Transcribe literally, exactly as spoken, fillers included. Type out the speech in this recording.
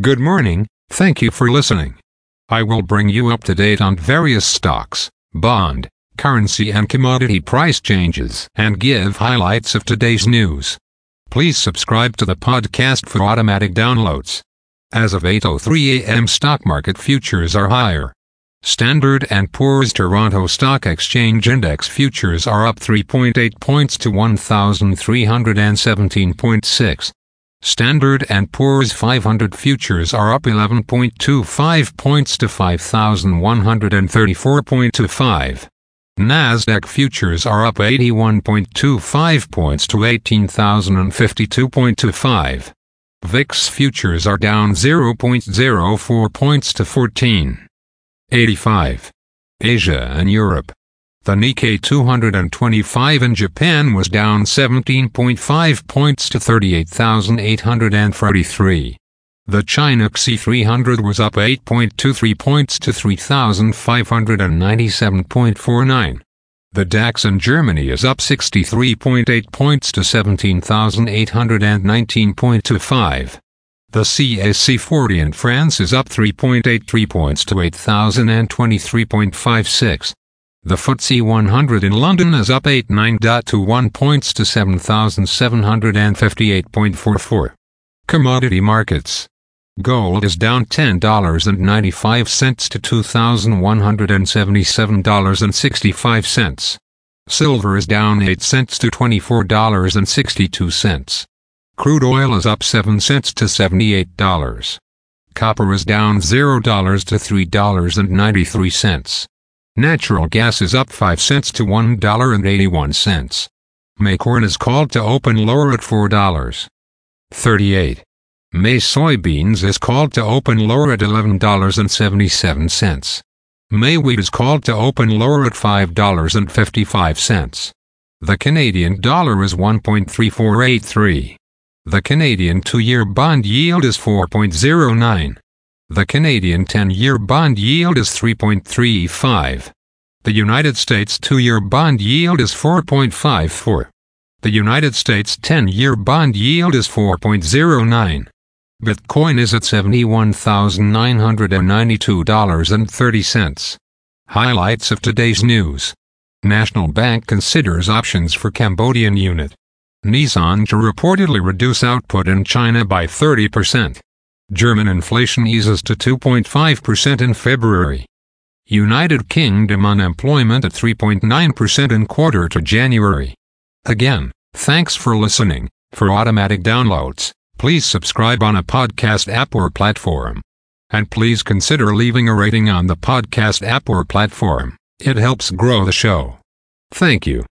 Good morning, thank you for listening. I will bring you up to date on various stocks, bond, currency and commodity price changes and give highlights of today's news. Please subscribe to the podcast for automatic downloads. As of eight oh three a m stock market futures are higher. Standard and Poor's Toronto Stock Exchange Index futures are up three point eight points to one thousand three hundred seventeen point six. Standard and Poor's five hundred futures are up eleven point two five points to five thousand one hundred thirty-four point two five. Nasdaq futures are up eighty-one point two five points to eighteen thousand fifty-two point two five. V I X futures are down zero point zero four points to fourteen eighty-five. Asia and Europe. The Nikkei two twenty-five in Japan was down seventeen point five points to thirty-eight thousand eight hundred forty-three. The China C S I three hundred was up eight point two three points to three thousand five hundred ninety-seven point four nine. The DAX in Germany is up sixty-three point eight points to seventeen thousand eight hundred nineteen point two five. The C A C forty in France is up three point eight three points to eight thousand twenty-three point five six. The F T S E one hundred in London is up eighty-nine point two one points to seven thousand seven hundred fifty-eight point four four. Commodity markets. Gold is down ten dollars and ninety-five cents to two thousand one hundred seventy-seven dollars and sixty-five cents. Silver is down eight cents to twenty-four dollars and sixty-two cents. Crude oil is up seven cents to seventy-eight dollars. Copper is down zero dollars to three dollars and ninety-three cents. Natural gas is up five cents to one dollar and eighty-one cents. May corn is called to open lower at four dollars and thirty-eight cents. May soybeans is called to open lower at eleven dollars and seventy-seven cents. May wheat is called to open lower at five dollars and fifty-five cents. The Canadian dollar is one point three four eight three. The Canadian two-year bond yield is four point zero nine. The Canadian ten-year bond yield is three point three five. The United States two-year bond yield is four point five four. The United States ten-year bond yield is four point zero nine. Bitcoin is at seventy-one thousand nine hundred ninety-two dollars and thirty cents. Highlights of today's news. National Bank considers options for Cambodian unit. Nissan to reportedly reduce output in China by thirty percent. German inflation eases to two point five percent in February. United Kingdom unemployment at three point nine percent in quarter to January. Again, thanks for listening. For automatic downloads, please subscribe on a podcast app or platform. And please consider leaving a rating on the podcast app or platform. It helps grow the show. Thank you.